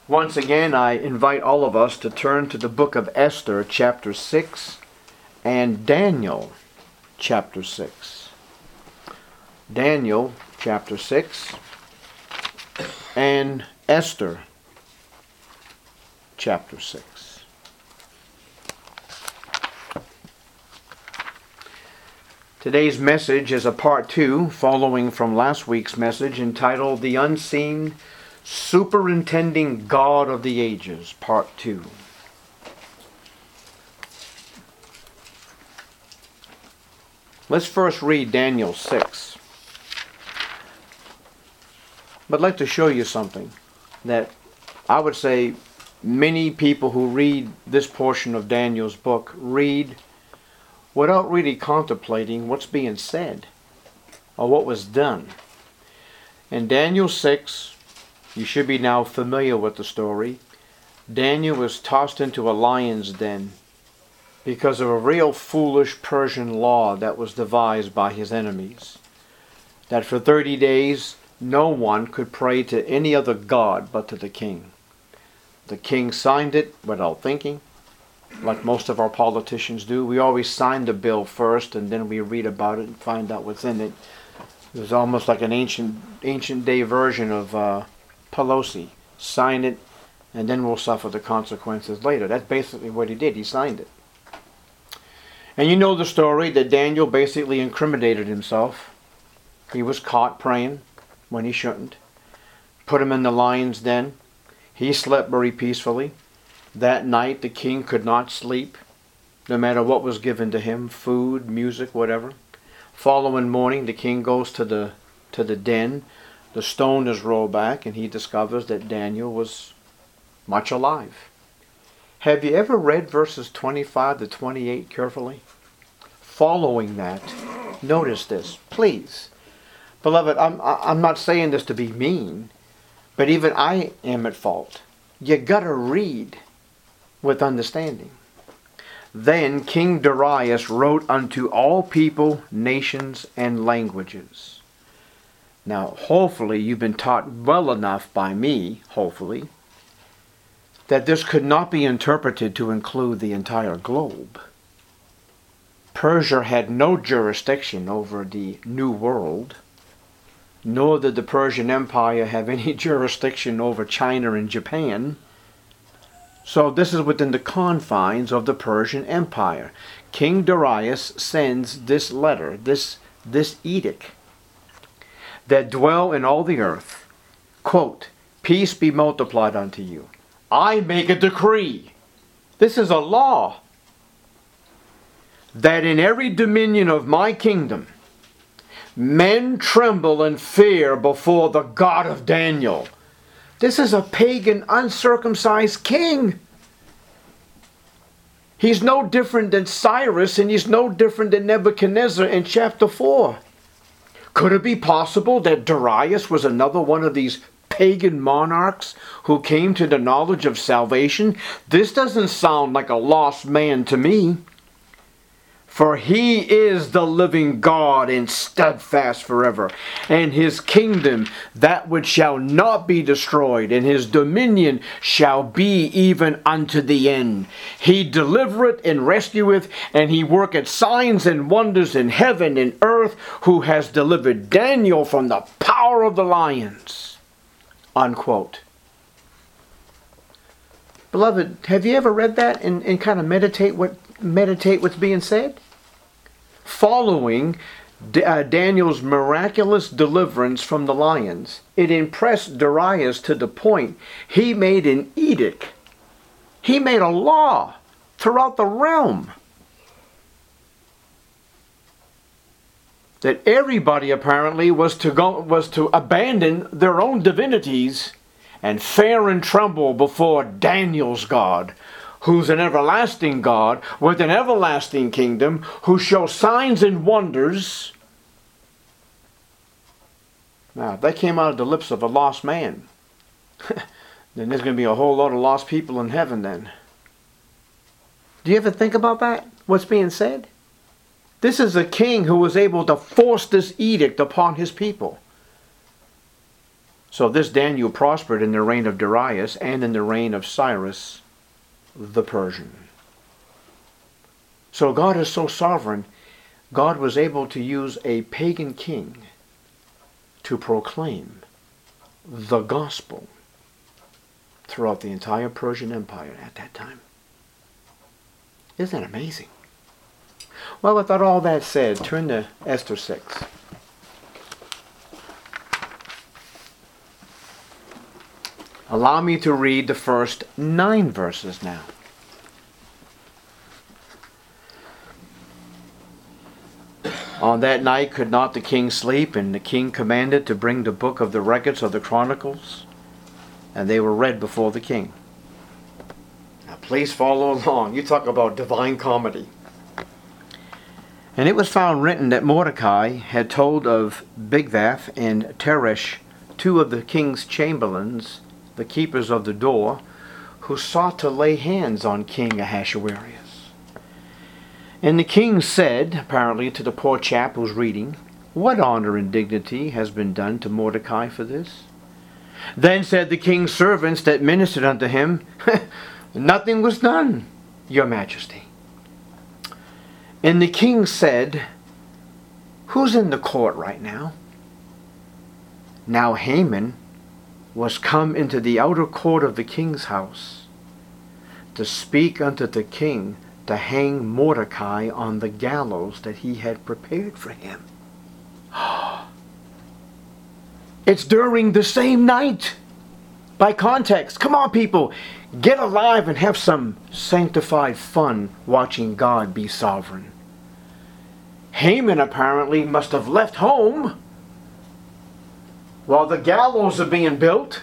Once again, I invite all of us to turn to the book of Esther, chapter 6, and Daniel, chapter 6. Daniel, chapter 6, and Esther, chapter 6. Today's message is a part 2, following from last week's message, entitled The Unseen Superintending God of the Ages, Part 2. Let's first read Daniel 6. But I'd like to show you something that I would say many people who read this portion of Daniel's book read without really contemplating what's being said or what was done. In Daniel 6, you should be now familiar with the story. Daniel was tossed into a lion's den because of a real foolish Persian law that was devised by his enemies. That for 30 days, no one could pray to any other god but to the king. The king signed it without thinking, like most of our politicians do. We always sign the bill first and then we read about it and find out what's in it. It was almost like an ancient day version of Pelosi. Sign it and then we'll suffer the consequences later. That's basically what he did. He signed it. And you know the story that Daniel basically incriminated himself. He was caught praying when he shouldn't. Put him in the lion's den. He slept very peacefully. That night the king could not sleep, no matter what was given to him, food, music, whatever. Following morning the king goes to the den. The stone is rolled back and he discovers that Daniel was much alive. Have you ever read verses 25 to 28 carefully? Following that, notice this, please. Beloved, I'm not saying this to be mean, but even I am at fault. You gotta read with understanding. Then King Darius wrote unto all people, nations, and languages. Now, hopefully you've been taught well enough by me, hopefully, that this could not be interpreted to include the entire globe. Persia had no jurisdiction over the New World, nor did the Persian Empire have any jurisdiction over China and Japan. So this is within the confines of the Persian Empire. King Darius sends this letter, this edict, that dwell in all the earth, quote, peace be multiplied unto you. I make a decree. This is a law. That in every dominion of my kingdom, men tremble and fear before the God of Daniel. This is a pagan, uncircumcised king. He's no different than Cyrus, and he's no different than Nebuchadnezzar in chapter 4. Could it be possible that Darius was another one of these pagan monarchs who came to the knowledge of salvation? This doesn't sound like a lost man to me. For he is the living God and steadfast forever, and his kingdom that which shall not be destroyed, and his dominion shall be even unto the end. He delivereth and rescueth, and he worketh signs and wonders in heaven and earth, who has delivered Daniel from the power of the lions. Unquote. Beloved, have you ever read that and kind of meditate what's being said? Following Daniel's miraculous deliverance from the lions, it impressed Darius to the point he made an edict. He made a law throughout the realm that everybody apparently was to abandon their own divinities and fear and tremble before Daniel's God, who's an everlasting God with an everlasting kingdom, who shows signs and wonders. Now, if that came out of the lips of a lost man, then there's going to be a whole lot of lost people in heaven then. Do you ever think about that? What's being said? This is a king who was able to force this edict upon his people. So this Daniel prospered in the reign of Darius and in the reign of Cyrus the Persian. So God is so sovereign, God was able to use a pagan king to proclaim the gospel throughout the entire Persian Empire at that time. Isn't that amazing? Well, with all that said, turn to Esther 6. Allow me to read the first 9 verses now. On that night could not the king sleep, and the king commanded to bring the book of the records of the Chronicles, and they were read before the king. Now please follow along. You talk about divine comedy. And it was found written that Mordecai had told of Bigthan and Teresh, 2 of the king's chamberlains, the keepers of the door, who sought to lay hands on King Ahasuerus. And the king said, apparently to the poor chap who's reading, "What honor and dignity has been done to Mordecai for this?" Then said the king's servants that ministered unto him, "Nothing was done, your majesty." And the king said, "Who's in the court right now?" Now Haman was come into the outer court of the king's house to speak unto the king to hang Mordecai on the gallows that he had prepared for him. It's during the same night. By context, come on people, get alive and have some sanctified fun watching God be sovereign. Haman apparently must have left home while the gallows are being built.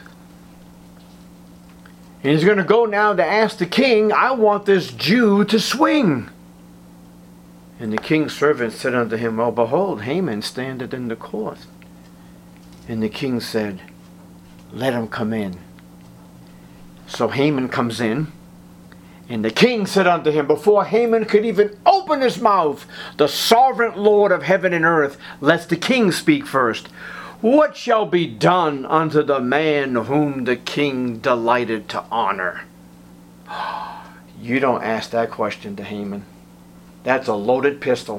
And he's going to go now to ask the king, "I want this Jew to swing." And the king's servant said unto him, "Well, behold, Haman standeth in the court." And the king said, "Let him come in." So Haman comes in, and the king said unto him, before Haman could even open his mouth, the sovereign Lord of heaven and earth lets the king speak first. "What shall be done unto the man whom the king delighted to honor?" You don't ask that question to Haman. That's a loaded pistol.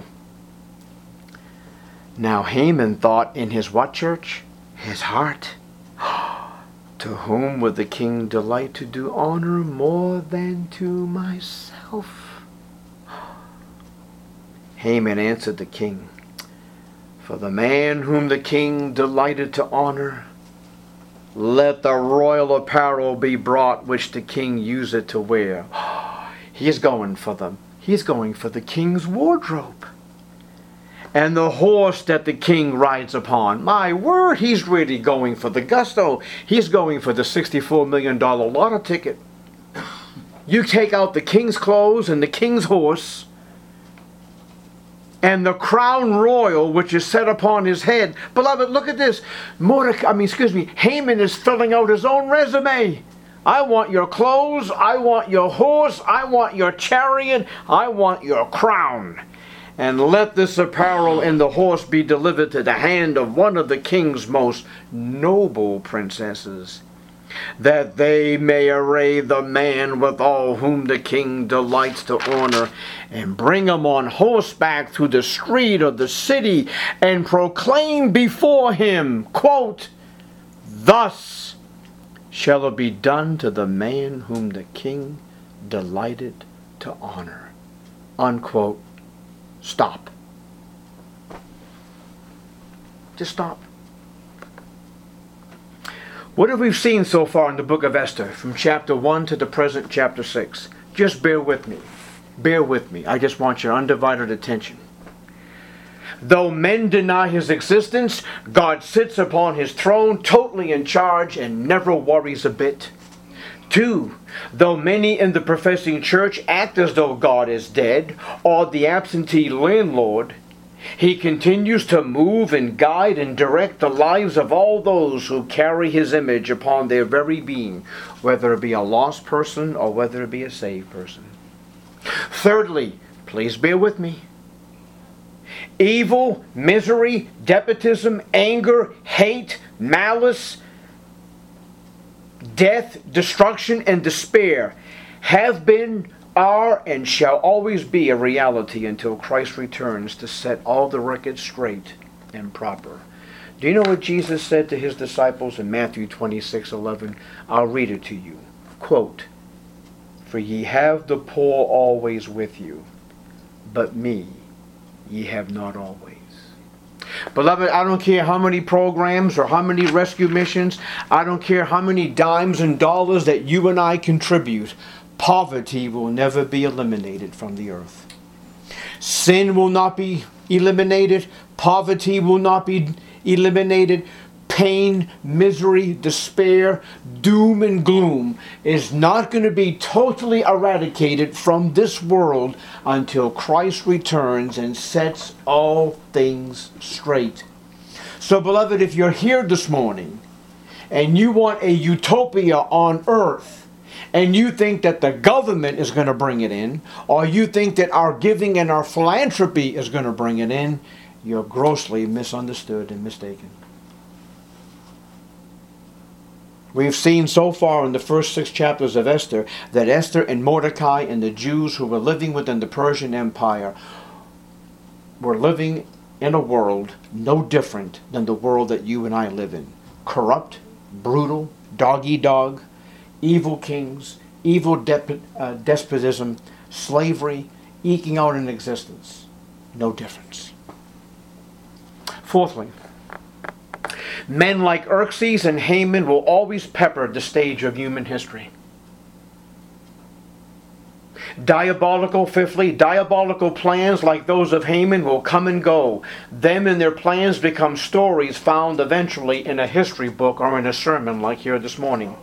Now Haman thought in his what, church? His heart. To whom would the king delight to do honor more than to myself? Haman answered the king, "For the man whom the king delighted to honor, let the royal apparel be brought which the king useth to wear." He's going for the king's wardrobe. And the horse that the king rides upon. My word, he's really going for the gusto. He's going for the $64 million lotto ticket. You take out the king's clothes and the king's horse, and the crown royal which is set upon his head. Beloved, look at this. Haman is filling out his own resume. I want your clothes, I want your horse, I want your chariot, I want your crown. And let this apparel and the horse be delivered to the hand of one of the king's most noble princesses, that they may array the man withal whom the king delights to honor, and bring him on horseback through the street of the city, and proclaim before him, quote, "Thus shall it be done to the man whom the king delighted to honor." Unquote. Stop. Just stop. What have we seen so far in the book of Esther, from chapter 1 to the present chapter 6? Just bear with me. Bear with me. I just want your undivided attention. Though men deny his existence, God sits upon his throne, totally in charge, and never worries a bit. 2, though many in the professing church act as though God is dead, or the absentee landlord, he continues to move and guide and direct the lives of all those who carry his image upon their very being, whether it be a lost person or whether it be a saved person. Thirdly, please bear with me. Evil, misery, despotism, anger, hate, malice, Death, destruction, and despair have been, are, and shall always be a reality until Christ returns to set all the records straight and proper. Do you know what Jesus said to his disciples in Matthew 26:11? I'll read it to you. Quote, "For ye have the poor always with you, but me ye have not always." Beloved, I don't care how many programs or how many rescue missions, I don't care how many dimes and dollars that you and I contribute, poverty will never be eliminated from the earth. Sin will not be eliminated. Poverty will not be eliminated. Pain, misery, despair, doom, and gloom is not going to be totally eradicated from this world until Christ returns and sets all things straight. So, beloved, if you're here this morning and you want a utopia on earth, and you think that the government is going to bring it in, or you think that our giving and our philanthropy is going to bring it in, you're grossly misunderstood and mistaken. We've seen so far in the first 6 chapters of Esther that Esther and Mordecai and the Jews who were living within the Persian Empire were living in a world no different than the world that you and I live in. Corrupt, brutal, dog-eat-dog, evil kings, evil despotism, slavery, eking out an existence. No difference. Fourthly, men like Xerxes and Haman will always pepper the stage of human history. Fifthly, diabolical plans like those of Haman will come and go. Them and their plans become stories found eventually in a history book or in a sermon like here this morning.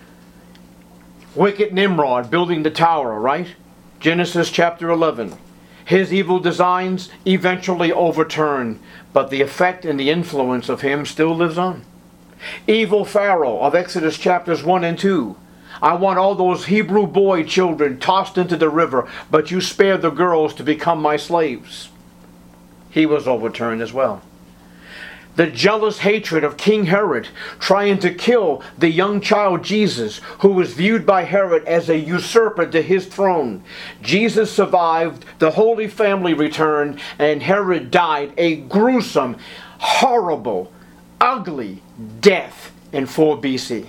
Wicked Nimrod building the tower, right? Genesis chapter 11. His evil designs eventually overturn, but the effect and the influence of him still lives on. Evil Pharaoh of Exodus chapters 1 and 2. I want all those Hebrew boy children tossed into the river, but you spare the girls to become my slaves. He was overturned as well. The jealous hatred of King Herod trying to kill the young child Jesus, who was viewed by Herod as a usurper to his throne. Jesus survived, the Holy Family returned, and Herod died a gruesome, horrible, ugly death in 4 BC.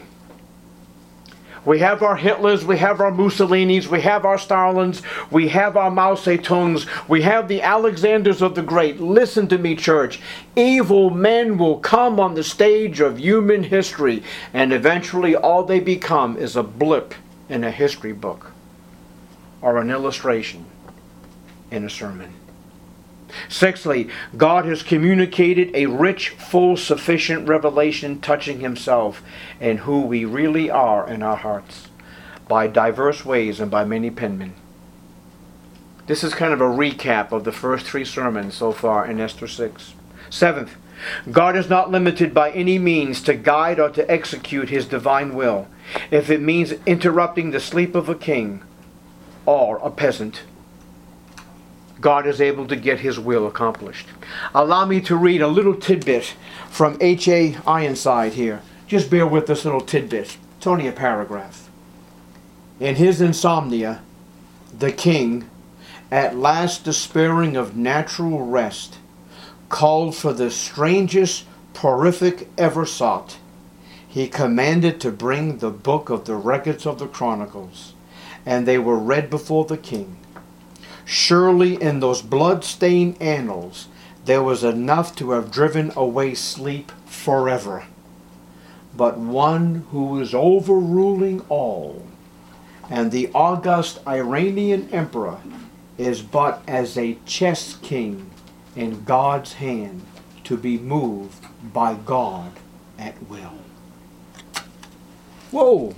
We have our Hitlers, we have our Mussolinis, we have our Stalins, we have our Mao Zedongs, we have the Alexanders of the Great. Listen to me, church. Evil men will come on the stage of human history, and eventually all they become is a blip in a history book or an illustration in a sermon. Sixthly, God has communicated a rich, full, sufficient revelation touching himself and who we really are in our hearts by diverse ways and by many penmen. This is kind of a recap of the first 3 sermons so far in Esther 6. Seventh, God is not limited by any means to guide or to execute his divine will, if it means interrupting the sleep of a king or a peasant. God is able to get his will accomplished. Allow me to read a little tidbit from H.A. Ironside here. Just bear with this little tidbit. It's only a paragraph. In his insomnia, the king, at last despairing of natural rest, called for the strangest porrific ever sought. He commanded to bring the book of the records of the Chronicles, and they were read before the king. Surely in those blood-stained annals there was enough to have driven away sleep forever. But one who is overruling all, and the august Iranian emperor, is but as a chess king in God's hand, to be moved by God at will. Whoa!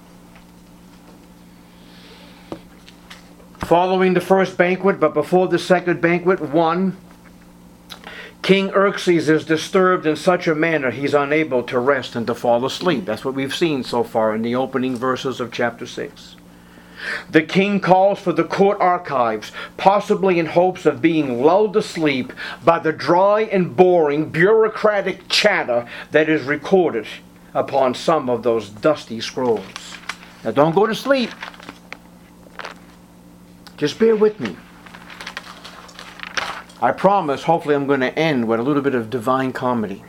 Following the first banquet, but before the second banquet, 1, King Xerxes is disturbed in such a manner he's unable to rest and to fall asleep. That's what we've seen so far in the opening verses of chapter 6. The king calls for the court archives, possibly in hopes of being lulled to sleep by the dry and boring bureaucratic chatter that is recorded upon some of those dusty scrolls. Now don't go to sleep. Just bear with me. I promise, hopefully I'm going to end with a little bit of divine comedy.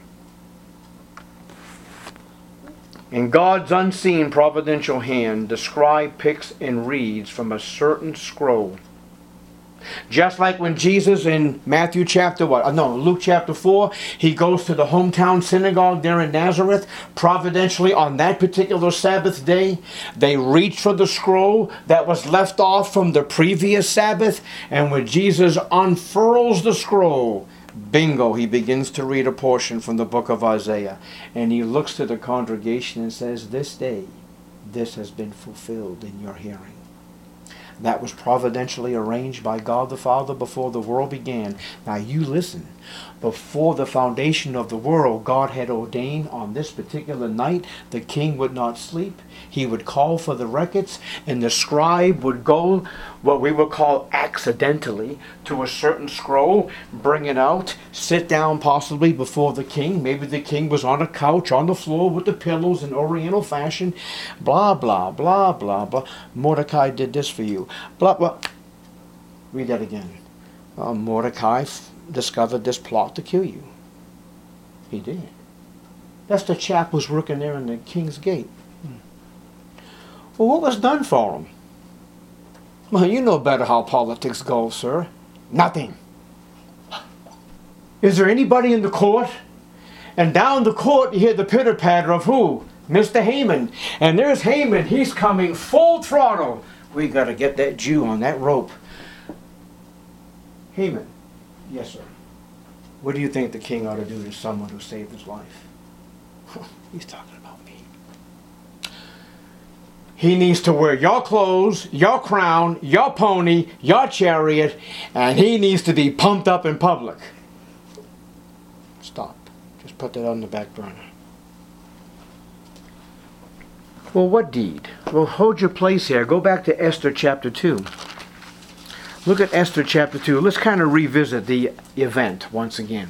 In God's unseen providential hand, the scribe picks and reads from a certain scroll. Just like when Jesus in Luke chapter 4, he goes to the hometown synagogue there in Nazareth. Providentially, on that particular Sabbath day, they reach for the scroll that was left off from the previous Sabbath. And when Jesus unfurls the scroll, bingo, he begins to read a portion from the book of Isaiah. And he looks to the congregation and says, "This day, this has been fulfilled in your hearing." That was providentially arranged by God the Father before the world began. Now you listen. Before the foundation of the world, God had ordained on this particular night the king would not sleep. He would call for the records, and the scribe would go, what we would call accidentally, to a certain scroll, bring it out, sit down possibly before the king. Maybe the king was on a couch on the floor with the pillows in Oriental fashion. Blah, blah, blah, blah, blah. Mordecai did this for you. Blah, blah. Read that again. Mordecai discovered this plot to kill you. He did. That's the chap who's working there in the king's gate. Well, what was done for him? Well, you know better how politics go, sir. Nothing. Is there anybody in the court? And down the court you hear the pitter-patter of who? Mr. Haman. And there's Haman. He's coming full throttle. We got to get that Jew on that rope. Haman. Yes, sir. What do you think the king ought to do to someone who saved his life? He's talking about me. He needs to wear your clothes, your crown, your pony, your chariot, and he needs to be pumped up in public. Stop. Just put that on the back burner. Well, what deed? Well, hold your place here. Go back to Esther chapter 2. Look at Esther chapter 2. Let's kind of revisit the event once again.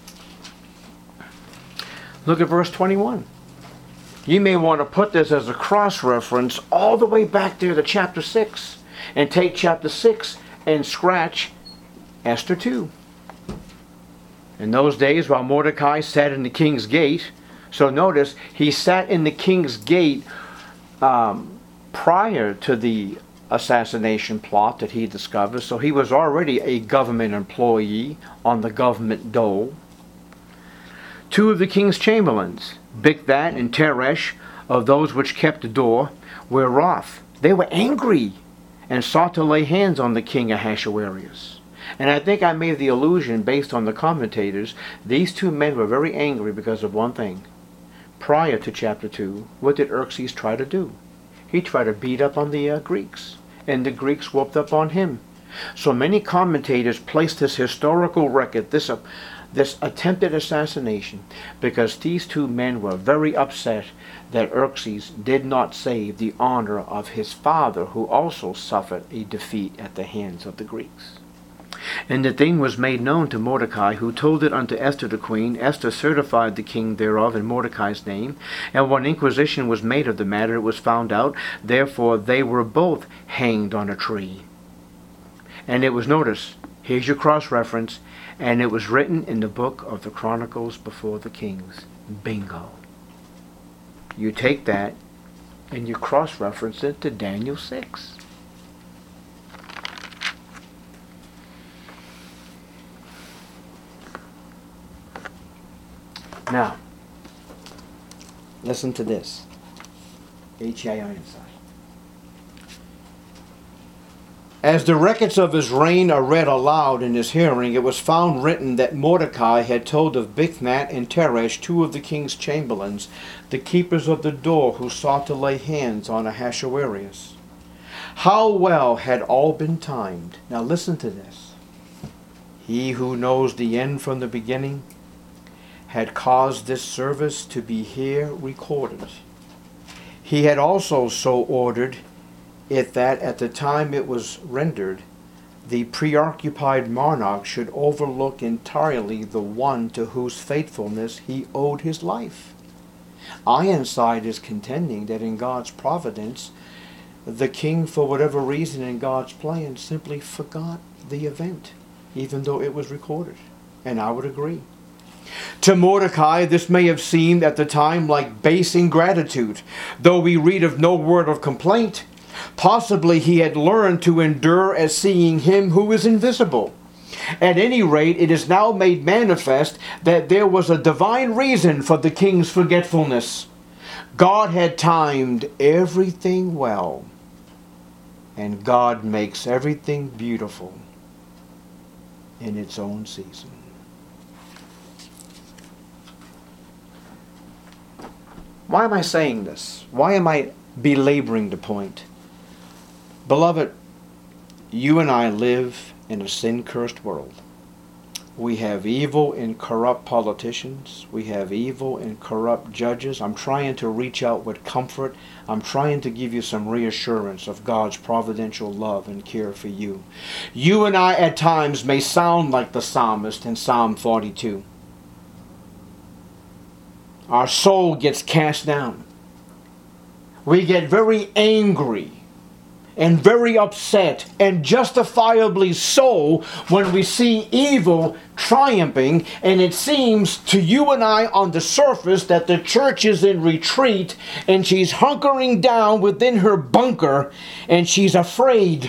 Look at verse 21. You may want to put this as a cross-reference all the way back there to chapter 6. And take chapter 6 and scratch Esther 2. In those days, while Mordecai sat in the king's gate, so notice, he sat in the king's gate prior to the assassination plot that he discovered, so he was already a government employee on the government dole. Two of the king's chamberlains, Bigthan and Teresh, of those which kept the door, were wroth. They were angry and sought to lay hands on the king Ahasuerus. And I think I made the allusion based on the commentators. These two men were very angry because of one thing. Prior to chapter 2, what did Xerxes try to do? He tried to beat up on the Greeks, and the Greeks whooped up on him. So many commentators place this historical record, this attempted assassination, because these two men were very upset that Xerxes did not save the honor of his father, who also suffered a defeat at the hands of the Greeks. And the thing was made known to Mordecai, who told it unto Esther the queen. Esther certified the king thereof in Mordecai's name. And when inquisition was made of the matter, it was found out. Therefore they were both hanged on a tree. And it was, notice, here's your cross-reference, and it was written in the book of the Chronicles before the kings. Bingo. You take that and you cross-reference it to Daniel 6. Now, listen to this. H-A-I inside. As the records of his reign are read aloud in his hearing, it was found written that Mordecai had told of Bigthan and Teresh, two of the king's chamberlains, the keepers of the door, who sought to lay hands on Ahasuerus. How well had all been timed. Now listen to this. He who knows the end from the beginning had caused this service to be here recorded. He had also so ordered it that at the time it was rendered, the preoccupied monarch should overlook entirely the one to whose faithfulness he owed his life. Ironside is contending that in God's providence, the king, for whatever reason in God's plan, simply forgot the event, even though it was recorded. And I would agree. To Mordecai, this may have seemed at the time like base ingratitude, though we read of no word of complaint. Possibly he had learned to endure as seeing him who is invisible. At any rate, it is now made manifest that there was a divine reason for the king's forgetfulness. God had timed everything well, and God makes everything beautiful in its own season. Why am I saying this? Why am I belaboring the point? Beloved, you and I live in a sin-cursed world. We have evil and corrupt politicians. We have evil and corrupt judges. I'm trying to reach out with comfort. I'm trying to give you some reassurance of God's providential love and care for you. You and I at times may sound like the psalmist in Psalm 42. Our soul gets cast down. We get very angry and very upset, and justifiably so, when we see evil triumphing, and it seems to you and I on the surface that the church is in retreat and she's hunkering down within her bunker and she's afraid.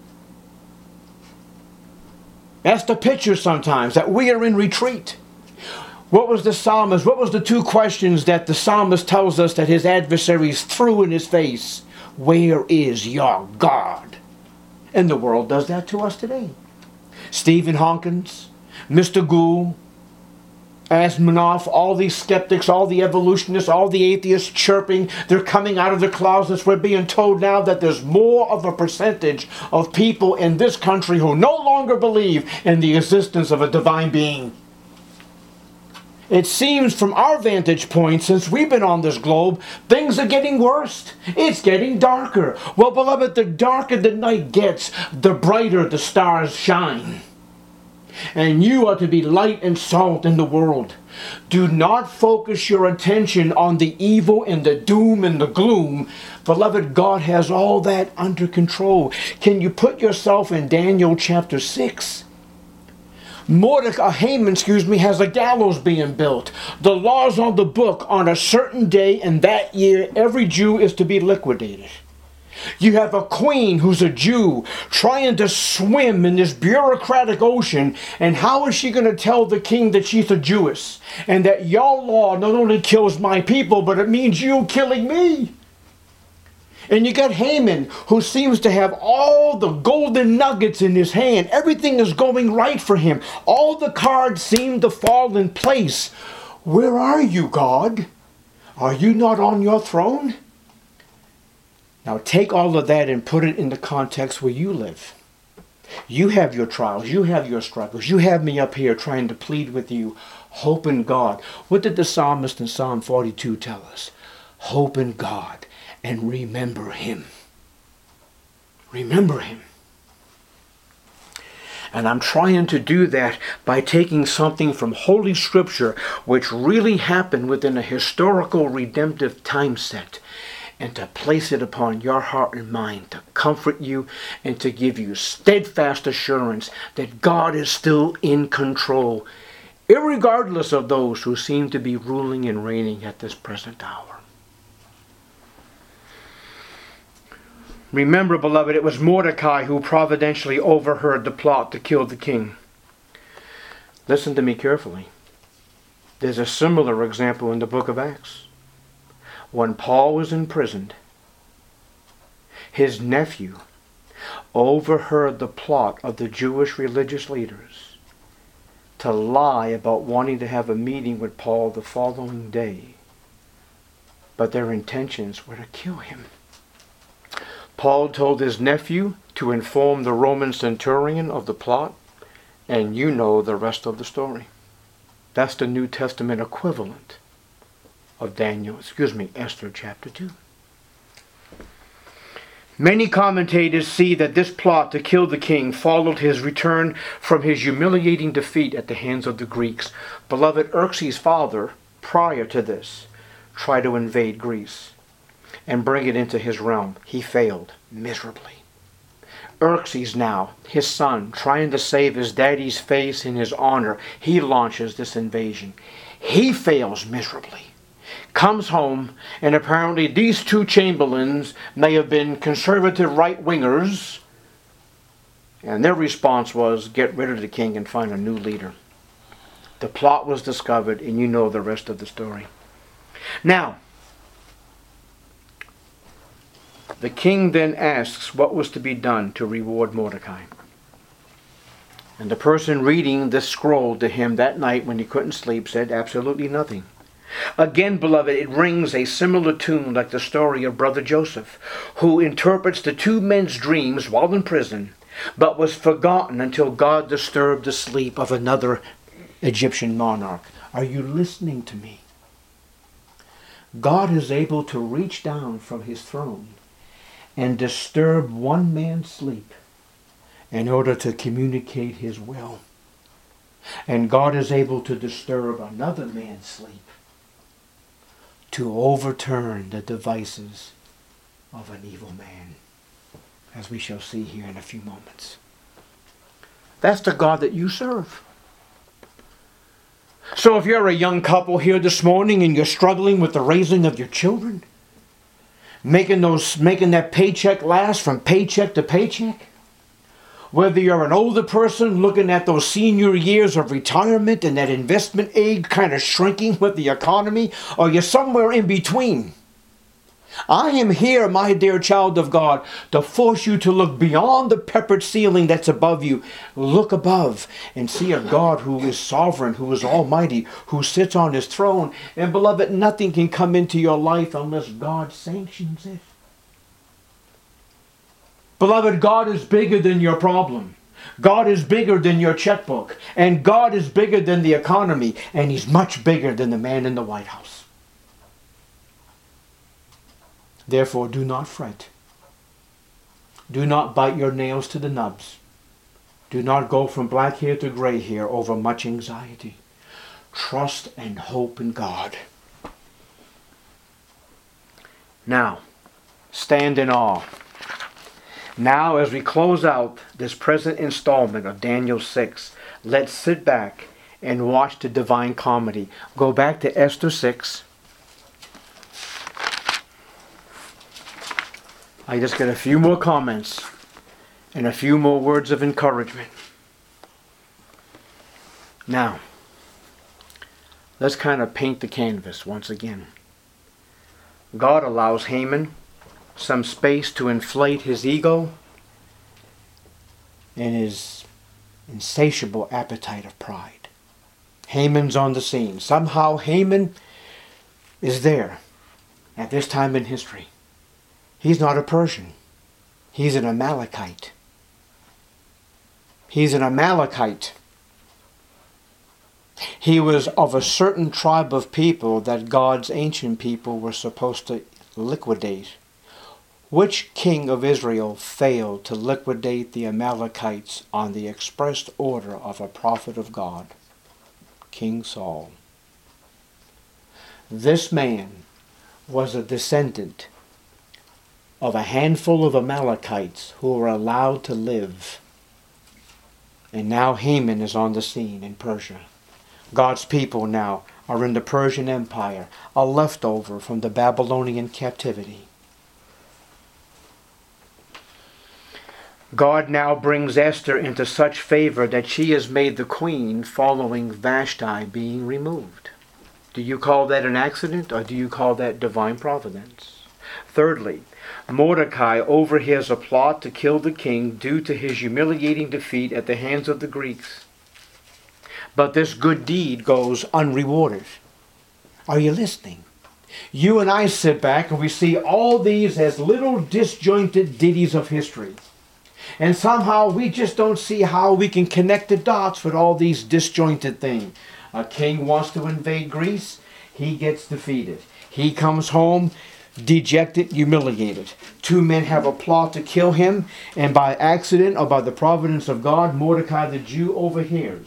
That's the picture sometimes, that we are in retreat. What was the psalmist? What was the two questions that the psalmist tells us that his adversaries threw in his face? Where is your God? And the world does that to us today. Stephen Hawkins, Mr. Gould, Asmanoff, all these skeptics, all the evolutionists, all the atheists chirping. They're coming out of the closets. We're being told now that there's more of a percentage of people in this country who no longer believe in the existence of a divine being. It seems from our vantage point, since we've been on this globe, things are getting worse. It's getting darker. Well, beloved, the darker the night gets, the brighter the stars shine. And you are to be light and salt in the world. Do not focus your attention on the evil and the doom and the gloom. Beloved, God has all that under control. Can you put yourself in Daniel chapter 6? Haman has a gallows being built. The laws on the book, on a certain day in that year, every Jew is to be liquidated. You have a queen who's a Jew trying to swim in this bureaucratic ocean, and how is she going to tell the king that she's a Jewess and that your law not only kills my people, but it means you killing me? And you got Haman, who seems to have all the golden nuggets in his hand. Everything is going right for him. All the cards seem to fall in place. Where are you, God? Are you not on your throne? Now take all of that and put it in the context where you live. You have your trials. You have your struggles. You have me up here trying to plead with you. Hope in God. What did the psalmist in Psalm 42 tell us? Hope in God. And remember Him. Remember Him. And I'm trying to do that by taking something from Holy Scripture, which really happened within a historical redemptive time set, and to place it upon your heart and mind, to comfort you and to give you steadfast assurance that God is still in control, irregardless of those who seem to be ruling and reigning at this present hour. Remember, beloved, it was Mordecai who providentially overheard the plot to kill the king. Listen to me carefully. There's a similar example in the book of Acts. When Paul was imprisoned, his nephew overheard the plot of the Jewish religious leaders to lie about wanting to have a meeting with Paul the following day. But their intentions were to kill him. Paul told his nephew to inform the Roman centurion of the plot, and you know the rest of the story. That's the New Testament equivalent of Esther chapter 2. Many commentators see that this plot to kill the king followed his return from his humiliating defeat at the hands of the Greeks. Beloved, Xerxes' father, prior to this, try to invade Greece and bring it into his realm. He failed miserably. Xerxes now, his son, trying to save his daddy's face and his honor, he launches this invasion. He fails miserably. Comes home, and apparently these two chamberlains may have been conservative right-wingers, and their response was, get rid of the king and find a new leader. The plot was discovered, and you know the rest of the story. Now, the king then asks what was to be done to reward Mordecai. And the person reading this scroll to him that night when he couldn't sleep said absolutely nothing. Again, beloved, it rings a similar tune like the story of Brother Joseph, who interprets the two men's dreams while in prison, but was forgotten until God disturbed the sleep of another Egyptian monarch. Are you listening to me? God is able to reach down from his throne and disturb one man's sleep in order to communicate his will. And God is able to disturb another man's sleep to overturn the devices of an evil man, as we shall see here in a few moments. That's the God that you serve. So if you're a young couple here this morning and you're struggling with the raising of your children, making that paycheck last from paycheck to paycheck, whether you're an older person looking at those senior years of retirement and that investment age kind of shrinking with the economy, or you're somewhere in between, I am here, my dear child of God, to force you to look beyond the peppered ceiling that's above you. Look above and see a God who is sovereign, who is almighty, who sits on his throne. And beloved, nothing can come into your life unless God sanctions it. Beloved, God is bigger than your problem. God is bigger than your checkbook. And God is bigger than the economy. And he's much bigger than the man in the White House. Therefore, do not fret. Do not bite your nails to the nubs. Do not go from black hair to gray hair over much anxiety. Trust and hope in God. Now, stand in awe. Now, as we close out this present installment of Daniel 6, let's sit back and watch the Divine Comedy. Go back to Esther 6. I just get a few more comments and a few more words of encouragement. Now, let's kind of paint the canvas once again. God allows Haman some space to inflate his ego and his insatiable appetite of pride. Haman's on the scene. Somehow Haman is there at this time in history. He's not a Persian. He's an Amalekite. He's an Amalekite. He was of a certain tribe of people that God's ancient people were supposed to liquidate. Which king of Israel failed to liquidate the Amalekites on the expressed order of a prophet of God? King Saul. This man was a descendant of a handful of Amalekites who were allowed to live. And now Haman is on the scene in Persia. God's people now are in the Persian Empire, a leftover from the Babylonian captivity. God now brings Esther into such favor that she is made the queen following Vashti being removed. Do you call that an accident, or do you call that divine providence? Thirdly, Mordecai overhears a plot to kill the king due to his humiliating defeat at the hands of the Greeks. But this good deed goes unrewarded. Are you listening? You and I sit back and we see all these as little disjointed ditties of history. And somehow we just don't see how we can connect the dots with all these disjointed things. A king wants to invade Greece. He gets defeated. He comes home dejected, humiliated. Two men have a plot to kill him, and by accident or by the providence of God, Mordecai the Jew overhears.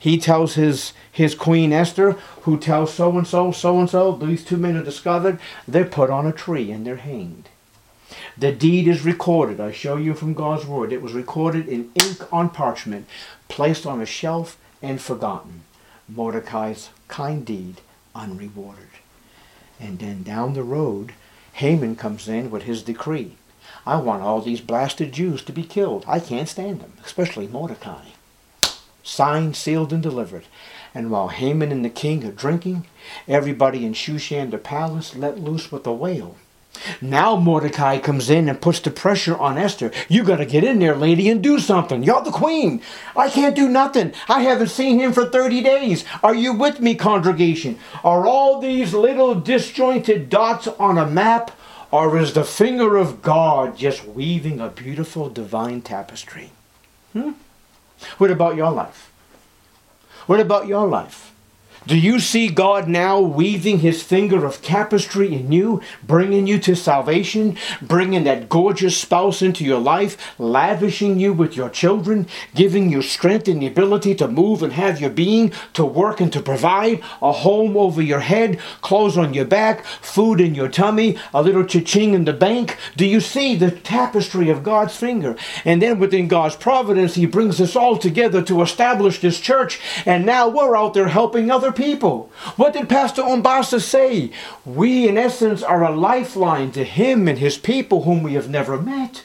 He tells his Queen Esther, who tells so-and-so, so-and-so, these two men are discovered. They're put on a tree and they're hanged. The deed is recorded. I show you from God's word. It was recorded in ink on parchment, placed on a shelf and forgotten. Mordecai's kind deed unrewarded. And then down the road, Haman comes in with his decree. I want all these blasted Jews to be killed. I can't stand them, especially Mordecai. Signed, sealed, and delivered. And while Haman and the king are drinking, everybody in Shushan the palace let loose with a wail. Now Mordecai comes in and puts the pressure on Esther. You got to get in there, lady, and do something. You're the queen. I can't do nothing. I haven't seen him for 30 days. Are you with me, congregation? Are all these little disjointed dots on a map, or is the finger of God just weaving a beautiful divine tapestry? What about your life? What about your life? Do you see God now weaving his finger of tapestry in you, bringing you to salvation, bringing that gorgeous spouse into your life, lavishing you with your children, giving you strength and the ability to move and have your being, to work and to provide, a home over your head, clothes on your back, food in your tummy, a little cha-ching in the bank? Do you see the tapestry of God's finger? And then within God's providence, he brings us all together to establish this church, and now we're out there helping other people. What did Pastor Umbasa say? We, in essence, are a lifeline to him and his people whom we have never met.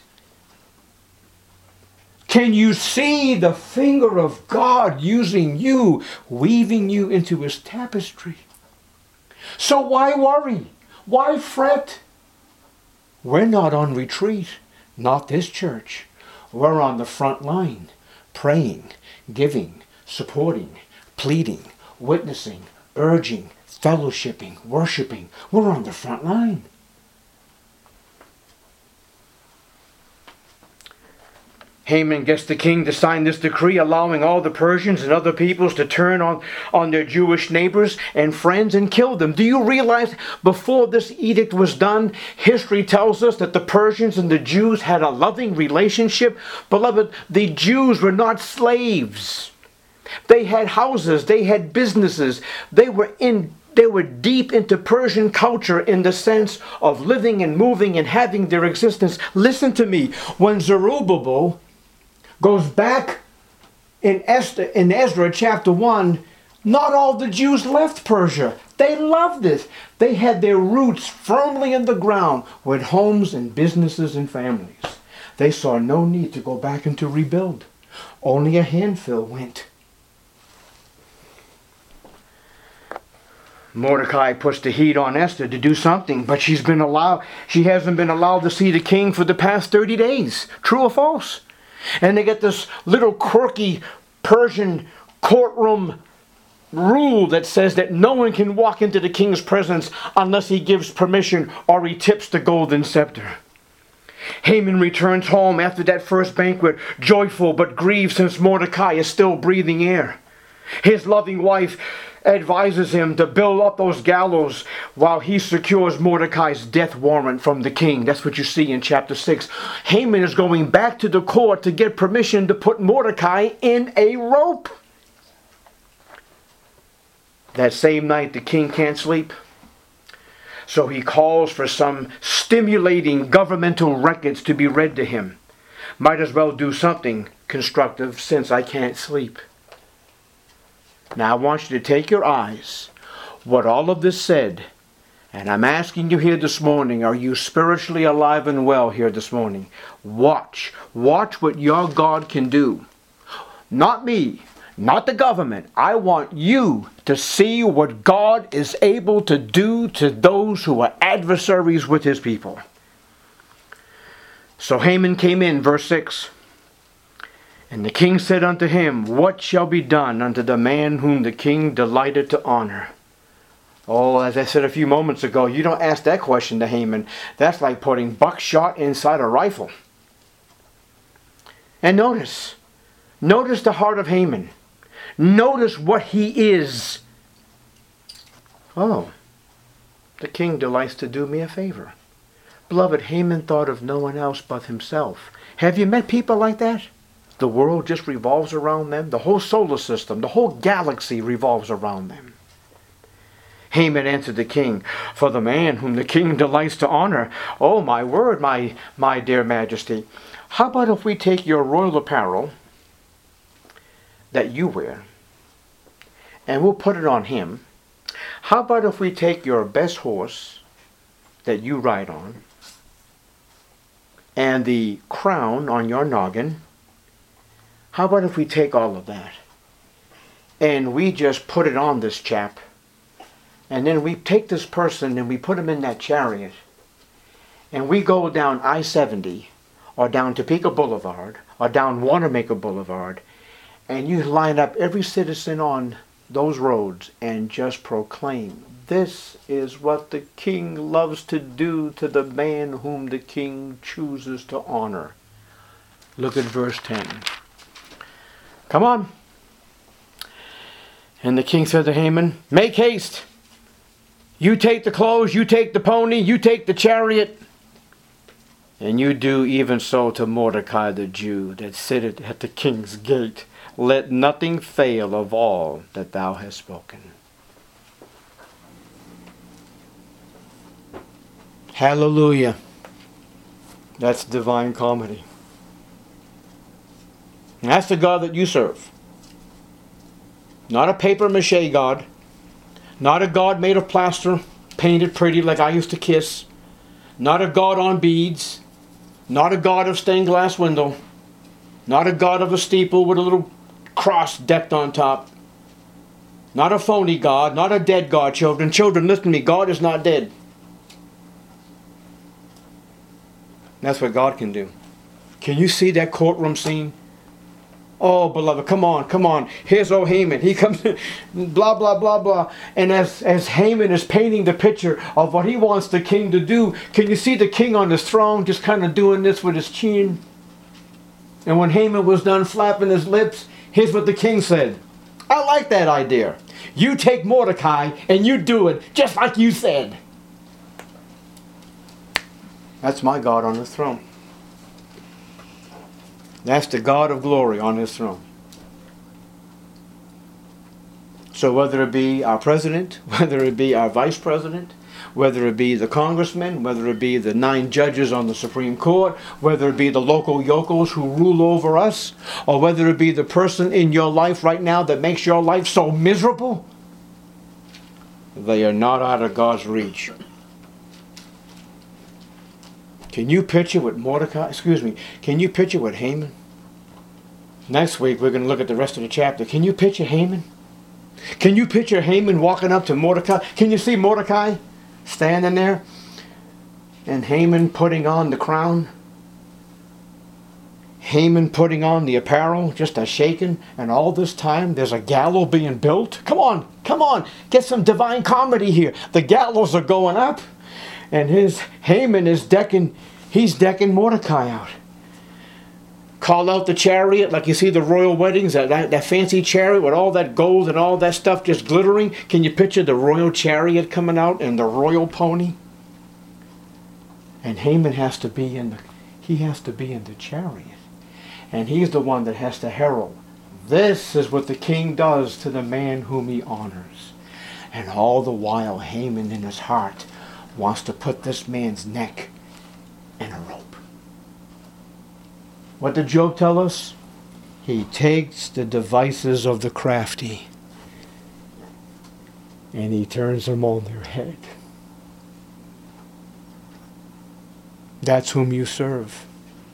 Can you see the finger of God using you, weaving you into his tapestry? So why worry? Why fret? We're not on retreat, not this church. We're on the front line, praying, giving, supporting, pleading, witnessing, urging, fellowshipping, worshiping. We're on the front line. Haman gets the king to sign this decree allowing all the Persians and other peoples to turn on their Jewish neighbors and friends and kill them. Do you realize before this edict was done, history tells us that the Persians and the Jews had a loving relationship? Beloved, the Jews were not slaves. They had houses, they had businesses, they were deep into Persian culture in the sense of living and moving and having their existence. Listen to me. When Zerubbabel goes back in Ezra chapter 1, not all the Jews left Persia. They loved it. They had their roots firmly in the ground with homes and businesses and families. They saw no need to go back and to rebuild. Only a handful went. Mordecai puts the heat on Esther to do something, but she hasn't been allowed to see the king for the past 30 days. True or false? And they get this little quirky Persian courtroom rule that says that no one can walk into the king's presence unless he gives permission or he tips the golden scepter. Haman returns home after that first banquet, joyful but grieved since Mordecai is still breathing air. His loving wife advises him to build up those gallows while he secures Mordecai's death warrant from the king. That's what you see in chapter 6. Haman is going back to the court to get permission to put Mordecai in a rope. That same night, the king can't sleep. So he calls for some stimulating governmental records to be read to him. Might as well do something constructive since I can't sleep. Now I want you to take your eyes, what all of this said, and I'm asking you here this morning, are you spiritually alive and well here this morning? Watch what your God can do. Not me, not the government. I want you to see what God is able to do to those who are adversaries with his people. So Haman came in, verse 6. And the king said unto him, What shall be done unto the man whom the king delighted to honor? Oh, as I said a few moments ago, you don't ask that question to Haman. That's like putting buckshot inside a rifle. And notice the heart of Haman. Notice what he is. Oh, the king delights to do me a favor. Beloved, Haman thought of no one else but himself. Have you met people like that? The world just revolves around them. The whole solar system, the whole galaxy revolves around them. Haman answered the king, "For the man whom the king delights to honor." "Oh, my word, my dear majesty. How about if we take your royal apparel that you wear and we'll put it on him? How about if we take your best horse that you ride on and the crown on your noggin? How about if we take all of that and we just put it on this chap, and then we take this person and we put him in that chariot and we go down I-70 or down Topeka Boulevard or down Wanamaker Boulevard, and you line up every citizen on those roads and just proclaim, 'This is what the king loves to do to the man whom the king chooses to honor.'" Look at verse 10. Come on. "And the king said to Haman, 'Make haste. You take the clothes, you take the pony, you take the chariot, and you do even so to Mordecai the Jew that sitteth at the king's gate. Let nothing fail of all that thou hast spoken.'" Hallelujah. That's divine comedy. And that's the God that you serve. Not a paper mache God. Not a God made of plaster, painted pretty like I used to kiss. Not a God on beads. Not a God of stained glass window. Not a God of a steeple with a little cross decked on top. Not a phony God. Not a dead God, children. Children, listen to me. God is not dead. That's what God can do. Can you see that courtroom scene? Oh, beloved, come on, come on. Here's old Haman. He comes in, blah, blah, blah, blah. And as Haman is painting the picture of what he wants the king to do, can you see the king on his throne just kind of doing this with his chin? And when Haman was done flapping his lips, here's what the king said. "I like that idea. You take Mordecai and you do it just like you said." That's my God on his throne. That's the God of glory on his throne. So whether it be our president, whether it be our vice president, whether it be the congressman, whether it be the 9 judges on the Supreme Court, whether it be the local yokels who rule over us, or whether it be the person in your life right now that makes your life so miserable, they are not out of God's reach. Can you picture what Mordecai, can you picture what Haman? Next week we're going to look at the rest of the chapter. Can you picture Haman? Can you picture Haman walking up to Mordecai? Can you see Mordecai standing there and Haman putting on the crown? Haman putting on the apparel, just a shaking, and all this time there's a gallows being built? Come on, get some divine comedy here. The gallows are going up, and Haman is decking Mordecai out. Call out the chariot like you see the royal weddings, that fancy chariot with all that gold and all that stuff just glittering. Can you picture the royal chariot coming out and the royal pony? And Haman has to be in the chariot. And he's the one that has to herald. This is what the king does to the man whom he honors. And all the while Haman in his heart wants to put this man's neck in a rope. What did Job tell us? He takes the devices of the crafty and he turns them on their head. That's whom you serve.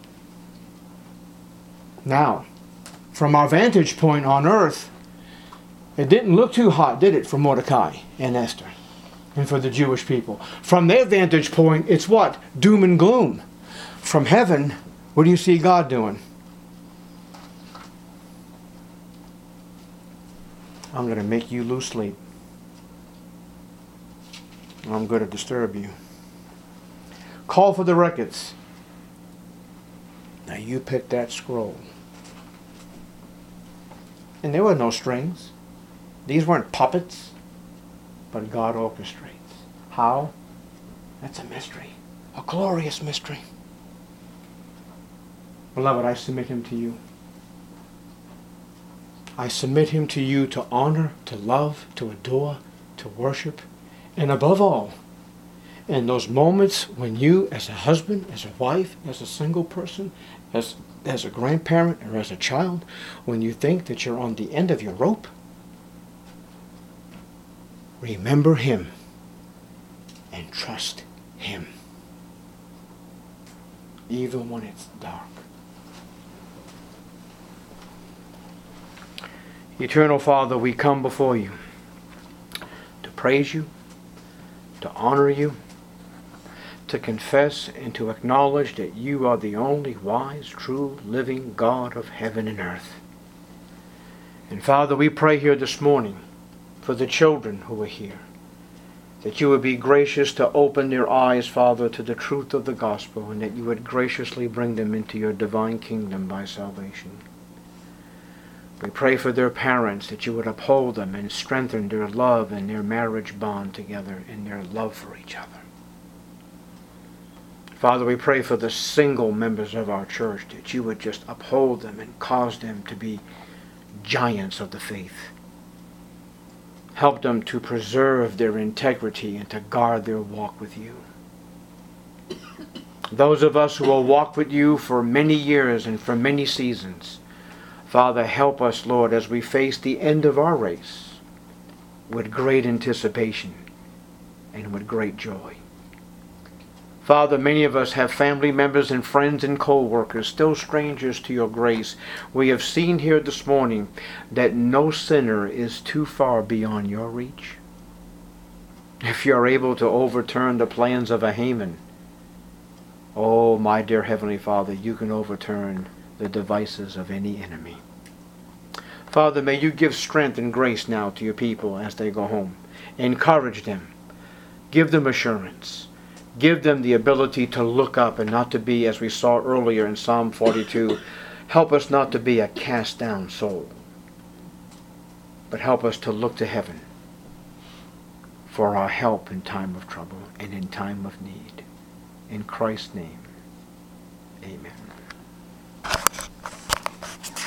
Now, from our vantage point on earth, it didn't look too hot, did it, for Mordecai and Esther and for the Jewish people? From their vantage point, it's what? Doom and gloom. From heaven, what do you see God doing? I'm going to make you lose sleep. I'm going to disturb you. Call for the records. Now you pick that scroll. And there were no strings. These weren't puppets. But God orchestrates. How? That's a mystery. A glorious mystery. Beloved, I submit him to you. I submit him to you to honor, to love, to adore, to worship, and above all, in those moments when you, as a husband, as a wife, as a single person, as a grandparent or as a child, when you think that you're on the end of your rope, remember him and trust him, even when it's dark. Eternal Father, we come before you to praise you, to honor you, to confess and to acknowledge that you are the only wise, true, living God of heaven and earth. And Father, we pray here this morning for the children who are here, that you would be gracious to open their eyes, Father, to the truth of the gospel, and that you would graciously bring them into your divine kingdom by salvation. We pray for their parents, that you would uphold them and strengthen their love and their marriage bond together in their love for each other. Father, we pray for the single members of our church, that you would just uphold them and cause them to be giants of the faith. Help them to preserve their integrity and to guard their walk with you. Those of us who will walk with you for many years and for many seasons, Father, help us, Lord, as we face the end of our race with great anticipation and with great joy. Father, many of us have family members and friends and co-workers, still strangers to your grace. We have seen here this morning that no sinner is too far beyond your reach. If you are able to overturn the plans of a Haman, oh, my dear Heavenly Father, you can overturn the devices of any enemy. Father, may you give strength and grace now to your people as they go home. Encourage them. Give them assurance. Give them the ability to look up and not to be, as we saw earlier in Psalm 42, help us not to be a cast down soul, but help us to look to heaven for our help in time of trouble and in time of need. In Christ's name, amen.